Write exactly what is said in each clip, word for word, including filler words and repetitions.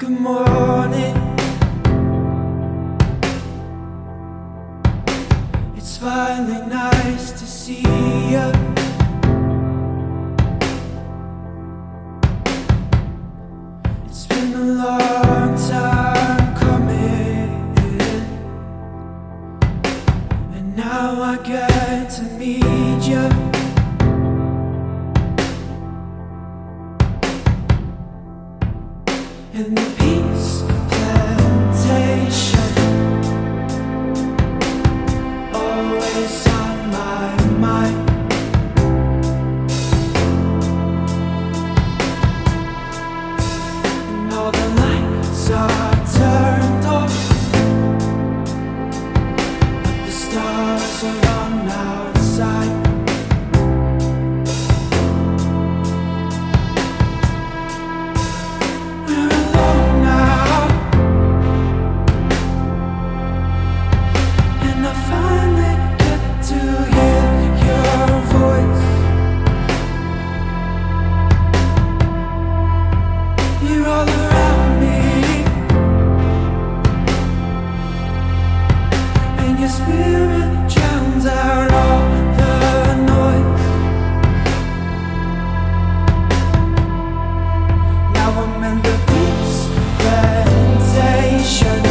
the morning. It's finally nice to see you. It's been a long time coming, and now I get to meet you. In the peace plantation, always on my mind. And all the lights are turned off, but the stars are on outside. Your spirit drowns out all the noise. Now I'm in the peace plantation,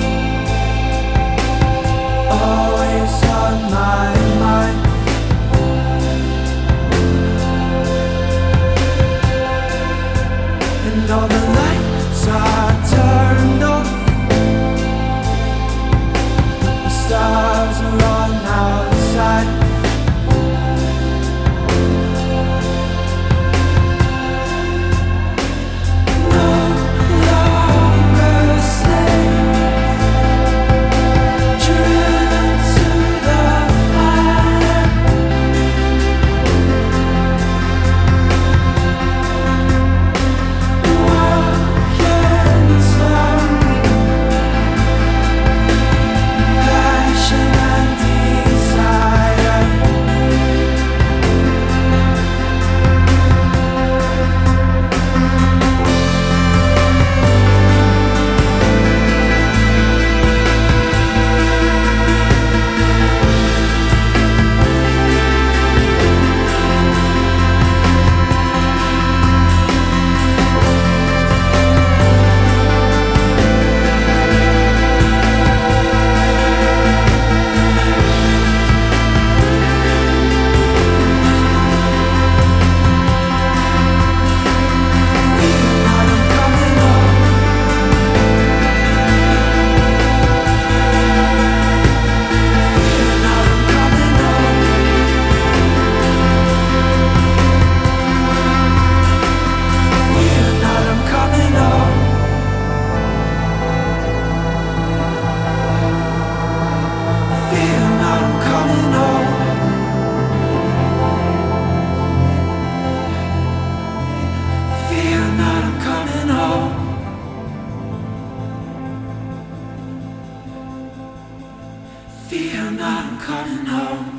always on my mind. And all the lights are turned off, stars are on outside. No longer slaves, driven to the fire. Walking slowly, passion and desire. Fear not, I'm coming home.